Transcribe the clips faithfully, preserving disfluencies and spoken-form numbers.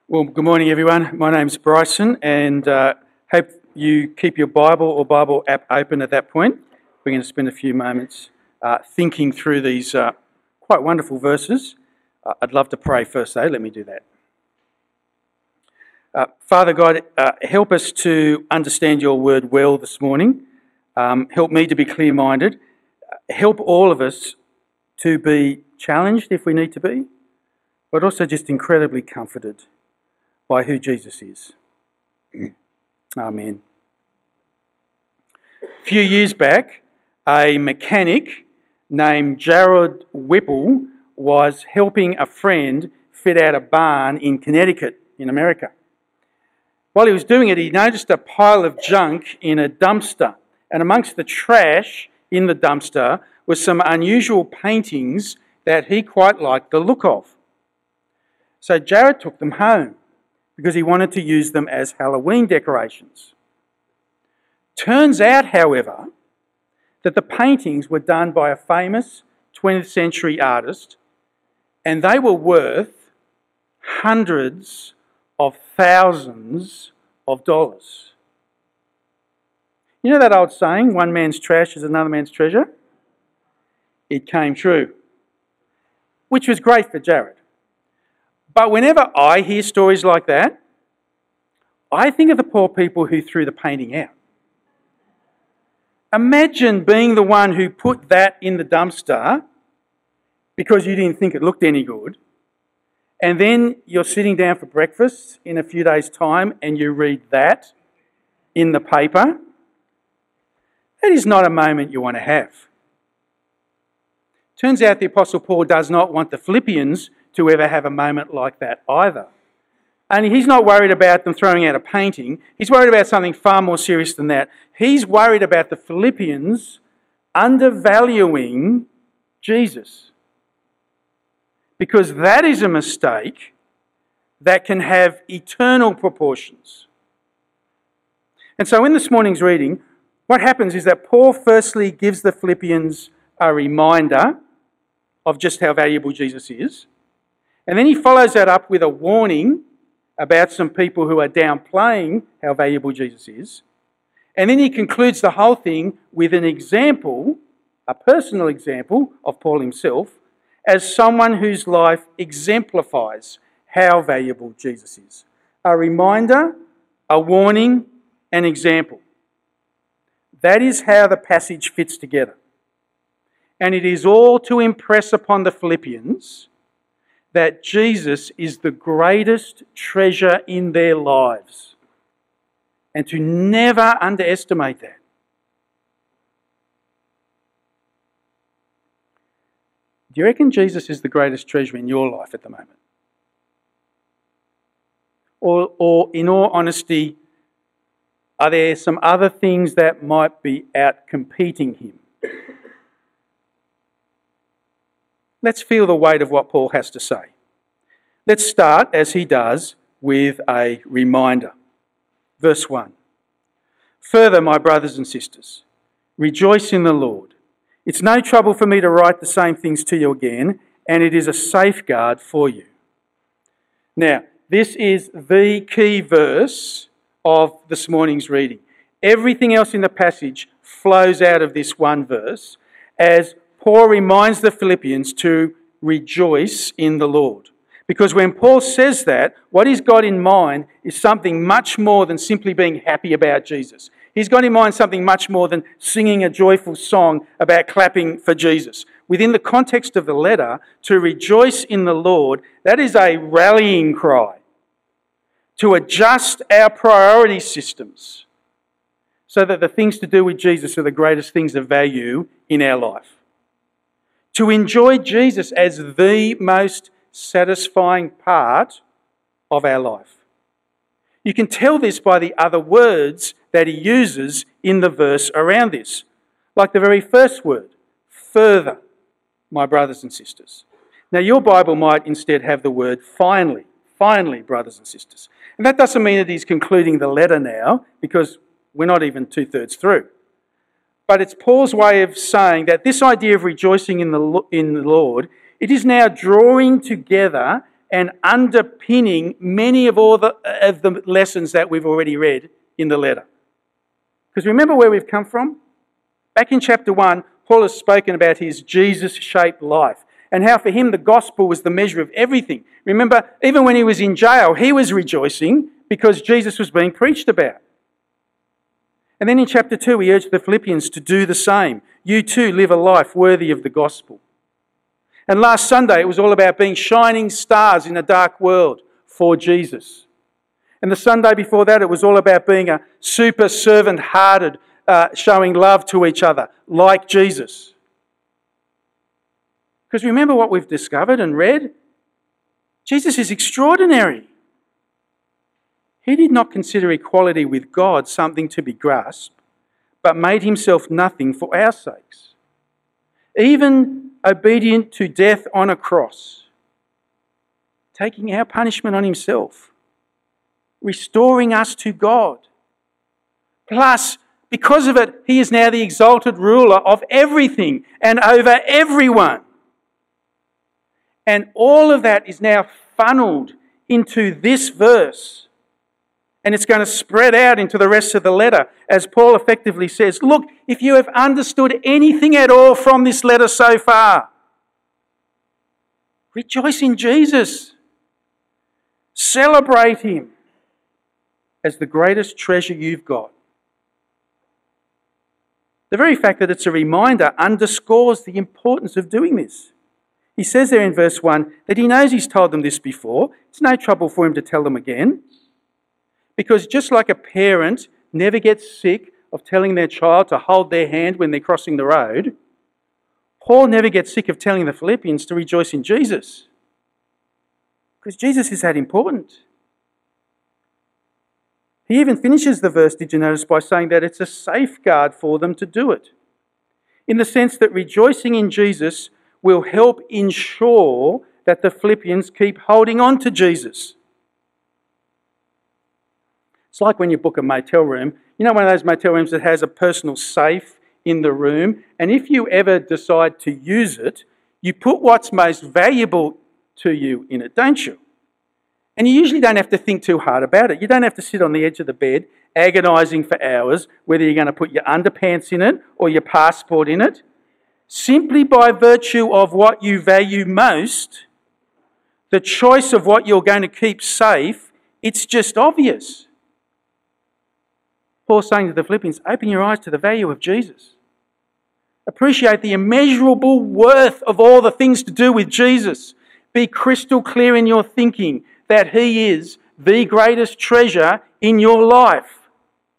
Well, good morning, everyone. My name's Bryson, and uh, hope you keep your Bible or Bible app open at that point. We're going to spend a few moments uh, thinking through these uh, quite wonderful verses. Uh, I'd love to pray first, though. Let me do that. Uh, Father God, uh, help us to understand your word well this morning. Um, help me to be clear-minded. Help all of us to be challenged if we need to be, but also just incredibly comforted by who Jesus is. Amen. A few years back, a mechanic named Jared Whipple was helping a friend fit out a barn in Connecticut, in America. While he was doing it, he noticed a pile of junk in a dumpster, and amongst the trash in the dumpster was some unusual paintings that he quite liked the look of. So Jared took them home because he wanted to use them as Halloween decorations. Turns out, however, that the paintings were done by a famous twentieth century artist, and they were worth hundreds of thousands of dollars. You know that old saying, one man's trash is another man's treasure? It came true, which was great for Jared. But whenever I hear stories like that, I think of the poor people who threw the painting out. Imagine being the one who put that in the dumpster because you didn't think it looked any good, and then you're sitting down for breakfast in a few days' time and you read that in the paper. That is not a moment you want to have. Turns out the Apostle Paul does not want the Philippians to ever have a moment like that either. And he's not worried about them throwing out a painting. He's worried about something far more serious than that. He's worried about the Philippians undervaluing Jesus. Because that is a mistake that can have eternal proportions. And so in this morning's reading, what happens is that Paul firstly gives the Philippians a reminder of just how valuable Jesus is. And then he follows that up with a warning about some people who are downplaying how valuable Jesus is. And then he concludes the whole thing with an example, a personal example of Paul himself, as someone whose life exemplifies how valuable Jesus is. A reminder, a warning, an example. That is how the passage fits together. And it is all to impress upon the Philippians that Jesus is the greatest treasure in their lives, and to never underestimate that. Do you reckon Jesus is the greatest treasure in your life at the moment? Or, or in all honesty, are there some other things that might be out competing him? Let's feel the weight of what Paul has to say. Let's start, as he does, with a reminder. Verse one. Further, my brothers and sisters, rejoice in the Lord. It's no trouble for me to write the same things to you again, and it is a safeguard for you. Now, this is the key verse of this morning's reading. Everything else in the passage flows out of this one verse as Paul reminds the Philippians to rejoice in the Lord. Because when Paul says that, what he's got in mind is something much more than simply being happy about Jesus. He's got in mind something much more than singing a joyful song about clapping for Jesus. Within the context of the letter, to rejoice in the Lord, that is a rallying cry to adjust our priority systems so that the things to do with Jesus are the greatest things of value in our life. To enjoy Jesus as the most satisfying part of our life. You can tell this by the other words that he uses in the verse around this. Like the very first word, further, my brothers and sisters. Now your Bible might instead have the word finally, finally, brothers and sisters. And that doesn't mean that he's concluding the letter now, because we're not even two-thirds through. But it's Paul's way of saying that this idea of rejoicing in the in the Lord, it is now drawing together and underpinning many of all the, of the lessons that we've already read in the letter. Because remember where we've come from? Back in chapter one, Paul has spoken about his Jesus-shaped life and how for him the gospel was the measure of everything. Remember, even when he was in jail, he was rejoicing because Jesus was being preached about. And then in chapter two, he urged the Philippians to do the same. You too live a life worthy of the gospel. And last Sunday, it was all about being shining stars in a dark world for Jesus. And the Sunday before that, it was all about being a super servant-hearted, uh, showing love to each other, like Jesus. Because remember what we've discovered and read? Jesus is extraordinary. He did not consider equality with God something to be grasped, but made himself nothing for our sakes, even obedient to death on a cross, taking our punishment on himself, restoring us to God. Plus, because of it, he is now the exalted ruler of everything and over everyone. And all of that is now funneled into this verse. And it's going to spread out into the rest of the letter as Paul effectively says, look, if you have understood anything at all from this letter so far, rejoice in Jesus. Celebrate him as the greatest treasure you've got. The very fact that it's a reminder underscores the importance of doing this. He says there in verse one that he knows he's told them this before. It's no trouble for him to tell them again. Because just like a parent never gets sick of telling their child to hold their hand when they're crossing the road, Paul never gets sick of telling the Philippians to rejoice in Jesus. Because Jesus is that important. He even finishes the verse, did you notice, by saying that it's a safeguard for them to do it. In the sense that rejoicing in Jesus will help ensure that the Philippians keep holding on to Jesus. It's like when you book a motel room. You know, one of those motel rooms that has a personal safe in the room, and if you ever decide to use it, you put what's most valuable to you in it, don't you? And you usually don't have to think too hard about it. You don't have to sit on the edge of the bed agonising for hours whether you're going to put your underpants in it or your passport in it. Simply by virtue of what you value most, the choice of what you're going to keep safe, it's just obvious. Paul's saying to the Philippians, open your eyes to the value of Jesus. Appreciate the immeasurable worth of all the things to do with Jesus. Be crystal clear in your thinking that he is the greatest treasure in your life.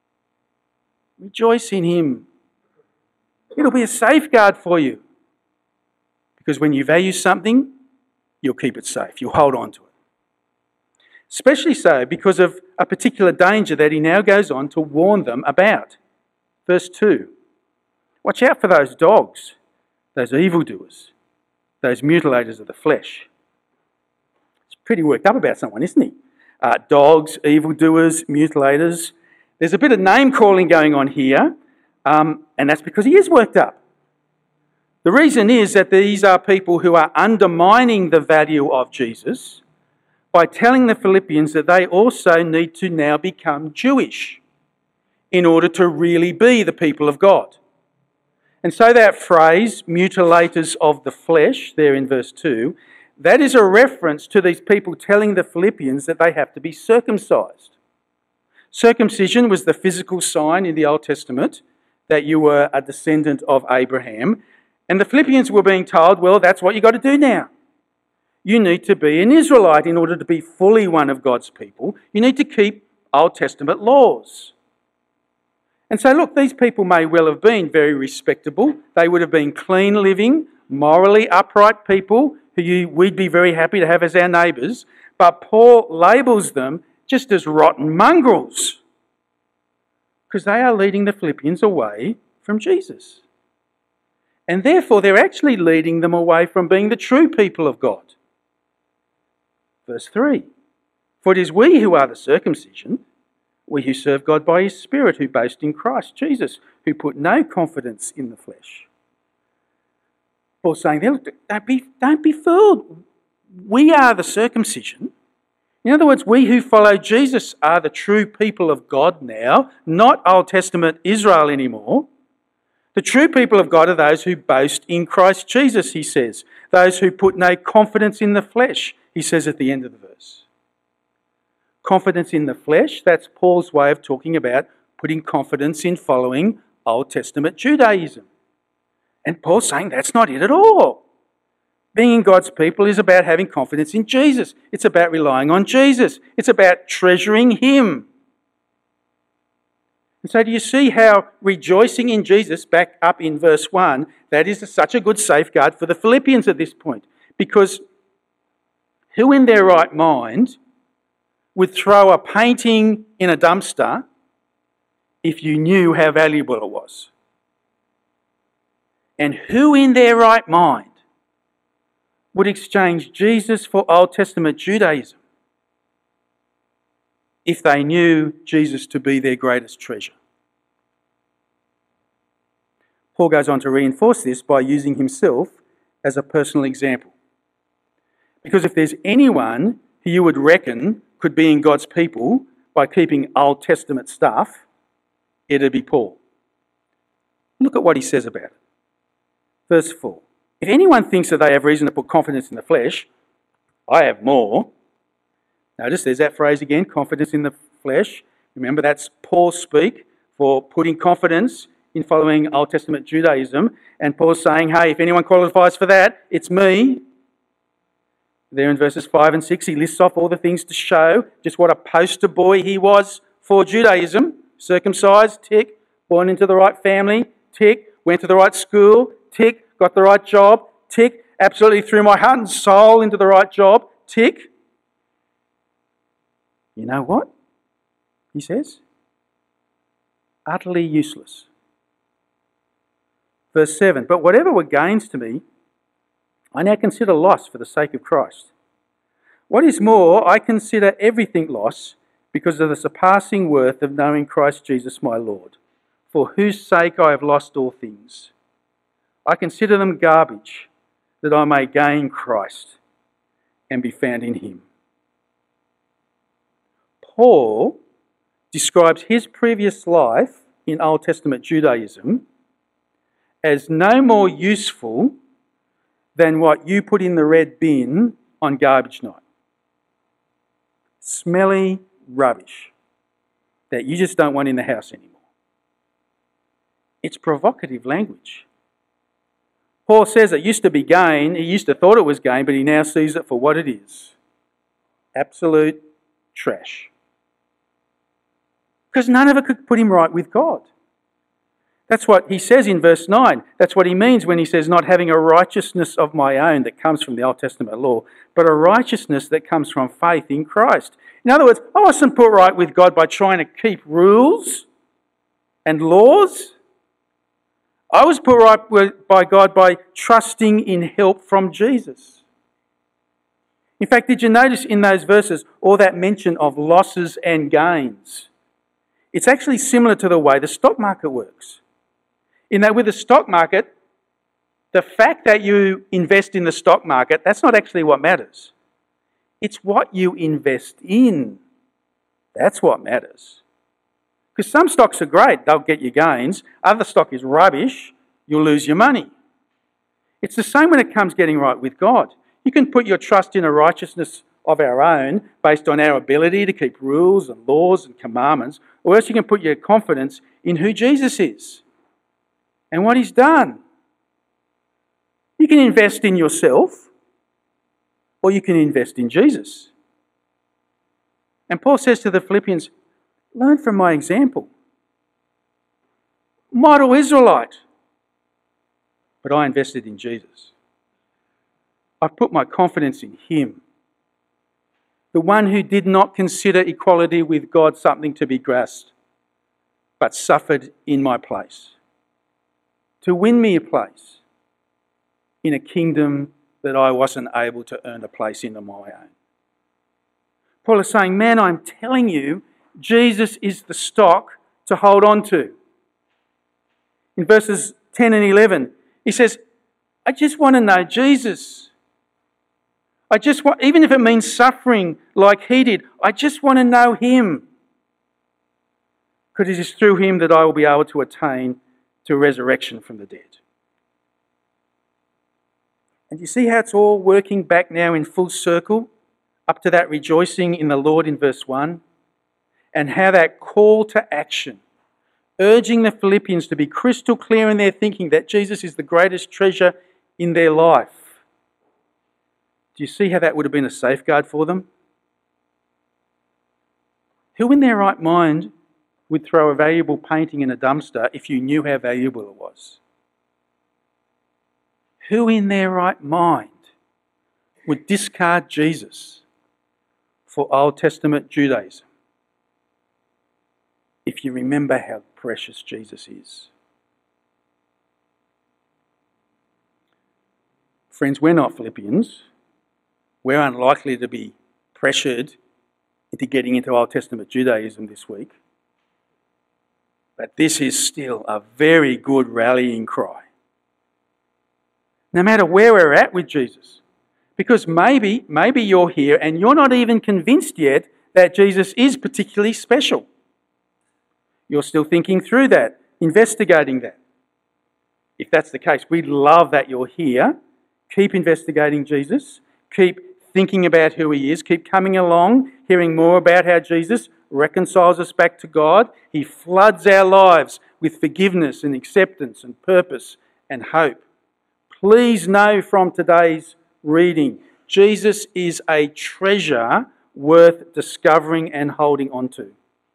Rejoice in him. It'll be a safeguard for you. Because when you value something, you'll keep it safe. You'll hold on to it. Especially so because of a particular danger that he now goes on to warn them about. Verse two. Watch out for those dogs, those evildoers, those mutilators of the flesh. He's pretty worked up about someone, isn't he? Uh, dogs, evildoers, mutilators. There's a bit of name calling going on here, um, and that's because he is worked up. The reason is that these are people who are undermining the value of Jesus by telling the Philippians that they also need to now become Jewish in order to really be the people of God. And so that phrase, mutilators of the flesh, there in verse two, that is a reference to these people telling the Philippians that they have to be circumcised. Circumcision was the physical sign in the Old Testament that you were a descendant of Abraham. And the Philippians were being told, well, that's what you've got to do now. You need to be an Israelite in order to be fully one of God's people. You need to keep Old Testament laws. And so, look, these people may well have been very respectable. They would have been clean living, morally upright people who you, we'd be very happy to have as our neighbours. But Paul labels them just as rotten mongrels because they are leading the Philippians away from Jesus. And therefore, they're actually leading them away from being the true people of God. Verse three, for it is we who are the circumcision, we who serve God by his Spirit, who boast in Christ Jesus, who put no confidence in the flesh. Paul's saying, don't be, don't be fooled. we are the circumcision. In other words, we who follow Jesus are the true people of God now, not Old Testament Israel anymore. The true people of God are those who boast in Christ Jesus, he says. Those who put no confidence in the flesh, he says at the end of the verse. Confidence in the flesh, that's Paul's way of talking about putting confidence in following Old Testament Judaism. And Paul's saying that's not it at all. Being God's people is about having confidence in Jesus. It's about relying on Jesus. It's about treasuring him. And so do you see how rejoicing in Jesus, back up in verse one, that is such a good safeguard for the Philippians at this point? Because who in their right mind would throw a painting in a dumpster if you knew how valuable it was? And who in their right mind would exchange Jesus for Old Testament Judaism if they knew Jesus to be their greatest treasure? Paul goes on to reinforce this by using himself as a personal example. Because if there's anyone who you would reckon could be in God's people by keeping Old Testament stuff, it'd be Paul. Look at what he says about it. Verse four. If anyone thinks that they have reason to put confidence in the flesh, I have more. Notice there's that phrase again, confidence in the flesh. Remember, that's Paul speak for putting confidence in following Old Testament Judaism. And Paul's saying, hey, if anyone qualifies for that, it's me. There in verses five and six, he lists off all the things to show just what a poster boy he was for Judaism. Circumcised, tick. Born into the right family, tick. Went to the right school, tick. Got the right job, tick. Absolutely threw my heart and soul into the right job, tick. You know what? He says, utterly useless. Verse seven, but whatever were gains to me, I now consider loss for the sake of Christ. What is more, I consider everything loss because of the surpassing worth of knowing Christ Jesus my Lord, for whose sake I have lost all things. I consider them garbage, that I may gain Christ and be found in him. Paul describes his previous life in Old Testament Judaism as no more useful than what you put in the red bin on garbage night. Smelly rubbish that you just don't want in the house anymore. It's provocative language. Paul says it used to be gain, he used to thought it was gain, but he now sees it for what it is. Absolute trash. Because none of it could put him right with God. That's what he says in verse nine. That's what he means when he says, not having a righteousness of my own that comes from the Old Testament law, but a righteousness that comes from faith in Christ. In other words, I wasn't put right with God by trying to keep rules and laws. I was put right by God by trusting in help from Jesus. In fact, did you notice in those verses all that mention of losses and gains? It's actually similar to the way the stock market works. In that with the stock market, the fact that you invest in the stock market, that's not actually what matters. It's what you invest in. That's what matters. Because some stocks are great, they'll get you gains. Other stock is rubbish, you'll lose your money. It's the same when it comes getting right with God. You can put your trust in a righteousness of our own based on our ability to keep rules and laws and commandments, or else you can put your confidence in who Jesus is and what he's done. You can invest in yourself, or you can invest in Jesus. And Paul says to the Philippians, learn from my example. Model Israelite. But I invested in Jesus. I've put my confidence in him. The one who did not consider equality with God something to be grasped, but suffered in my place, to win me a place in a kingdom that I wasn't able to earn a place in on my own. Paul is saying, man, I'm telling you, Jesus is the stock to hold on to. In verses ten and eleven, he says, I just want to know Jesus. I just want, even if it means suffering like he did, I just want to know him. Because it is through him that I will be able to attain to resurrection from the dead. And you see how it's all working back now in full circle up to that rejoicing in the Lord in verse one? And how that call to action, urging the Philippians to be crystal clear in their thinking that Jesus is the greatest treasure in their life. Do you see how that would have been a safeguard for them? Who in their right mind would throw a valuable painting in a dumpster if you knew how valuable it was? Who in their right mind would discard Jesus for Old Testament Judaism if you remember how precious Jesus is? Friends, we're not Philippians. We're unlikely to be pressured into getting into Old Testament Judaism this week. But this is still a very good rallying cry. No matter where we're at with Jesus. Because maybe, maybe you're here and you're not even convinced yet that Jesus is particularly special. You're still thinking through that, investigating that. If that's the case, we love that you're here. Keep investigating Jesus. Keep thinking about who he is. Keep coming along, hearing more about how Jesus reconciles us back to God. He floods our lives with forgiveness and acceptance and purpose and hope. Please know from today's reading, Jesus is a treasure worth discovering and holding on to.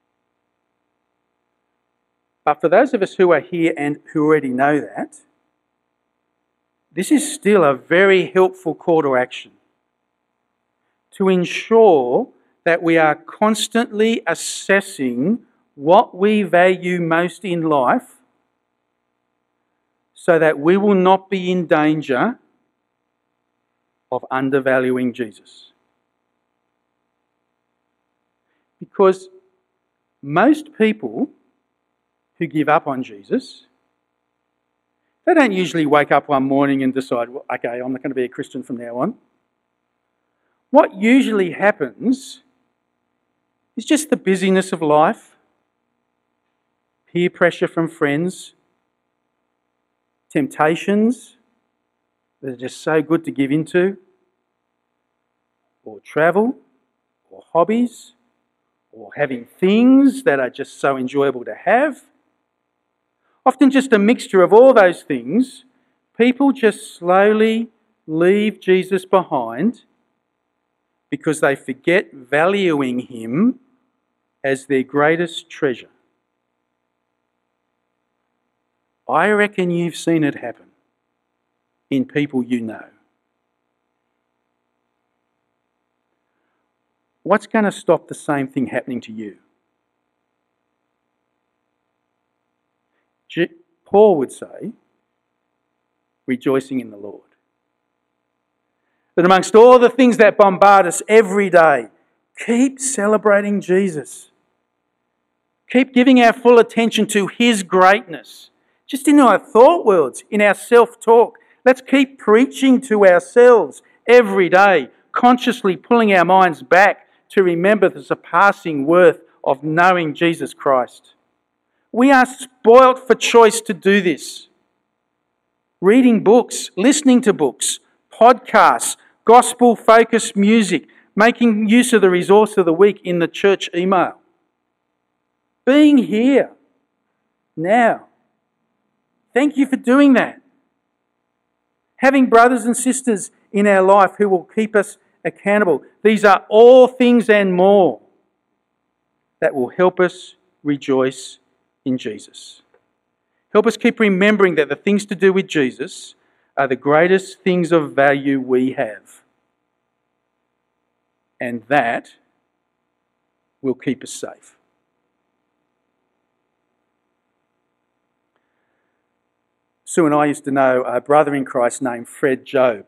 But for those of us who are here and who already know that, this is still a very helpful call to action to ensure that we are constantly assessing what we value most in life so that we will not be in danger of undervaluing Jesus. Because most people who give up on Jesus, they don't usually wake up one morning and decide, well, okay, I'm not going to be a Christian from now on. What usually happens is just the busyness of life, peer pressure from friends, temptations that are just so good to give into, or travel, or hobbies, or having things that are just so enjoyable to have. Often just a mixture of all those things, people just slowly leave Jesus behind because they forget valuing him as their greatest treasure. I reckon you've seen it happen in people you know. What's going to stop the same thing happening to you? Paul would say, rejoicing in the Lord. That amongst all the things that bombard us every day, keep celebrating Jesus. Keep giving our full attention to his greatness. Just in our thought worlds, in our self-talk. Let's keep preaching to ourselves every day, consciously pulling our minds back to remember the surpassing worth of knowing Jesus Christ. We are spoilt for choice to do this. Reading books, listening to books, podcasts, gospel-focused music, making use of the resource of the week in the church email. Being here now. Thank you for doing that. Having brothers and sisters in our life who will keep us accountable. These are all things and more that will help us rejoice in Jesus. Help us keep remembering that the things to do with Jesus are the greatest things of value we have. And that will keep us safe. Sue and I used to know a brother in Christ named Fred Job.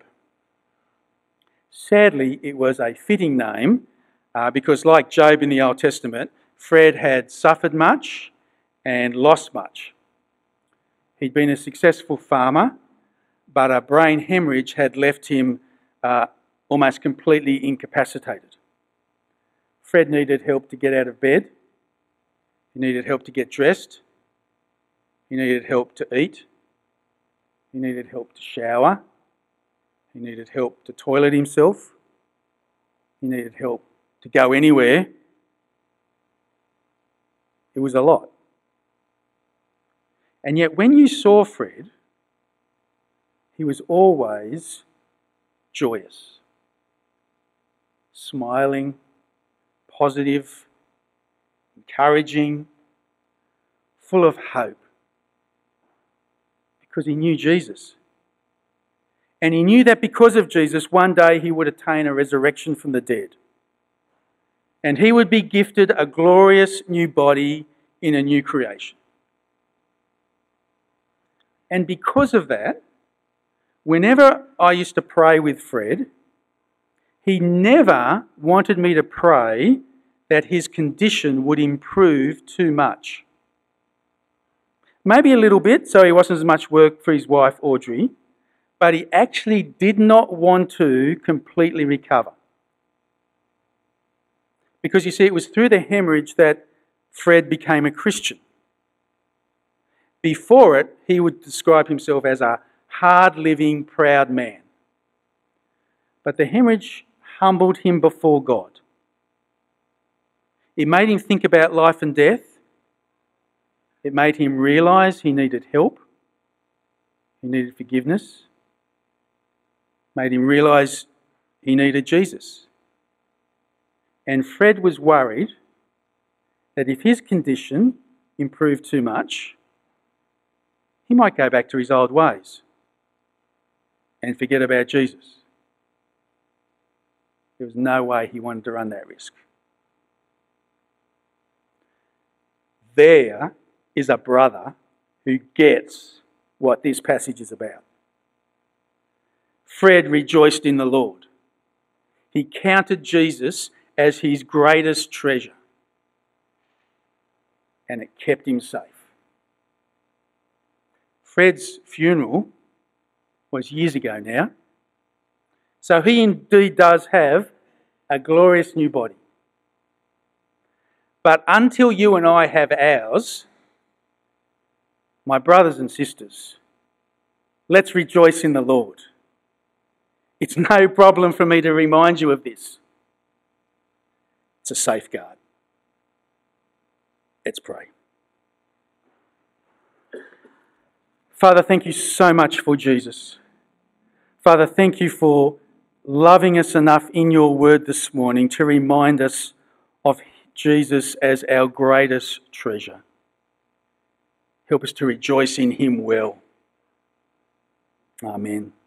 Sadly, it was a fitting name uh, because like Job in the Old Testament, Fred had suffered much and lost much. He'd been a successful farmer, but a brain hemorrhage had left him uh, almost completely incapacitated. Fred needed help to get out of bed. He needed help to get dressed. He needed help to eat. He needed help to shower. He needed help to toilet himself. He needed help to go anywhere. It was a lot. And yet when you saw Fred, he was always joyous, smiling, positive, encouraging, full of hope, because he knew Jesus. And he knew that because of Jesus, one day he would attain a resurrection from the dead. And he would be gifted a glorious new body in a new creation. And because of that, whenever I used to pray with Fred, he never wanted me to pray that his condition would improve too much. Maybe a little bit, so he wasn't as much work for his wife, Audrey, but he actually did not want to completely recover. Because you see, it was through the hemorrhage that Fred became a Christian. Before it, he would describe himself as a hard-living, proud man. But the hemorrhage humbled him before God. It made him think about life and death. It made him realise he needed help. He needed forgiveness. Made him realise he needed Jesus. And Fred was worried that if his condition improved too much, he might go back to his old ways and forget about Jesus. There was no way he wanted to run that risk. There is a brother who gets what this passage is about. Fred rejoiced in the Lord. He counted Jesus as his greatest treasure, and it kept him safe. Fred's funeral was years ago now, so he indeed does have a glorious new body. But until you and I have ours, my brothers and sisters, let's rejoice in the Lord. It's no problem for me to remind you of this. It's a safeguard. Let's pray. Father, thank you so much for Jesus. Father, thank you for loving us enough in your word this morning to remind us of Jesus as our greatest treasure. Help us to rejoice in him well. Amen.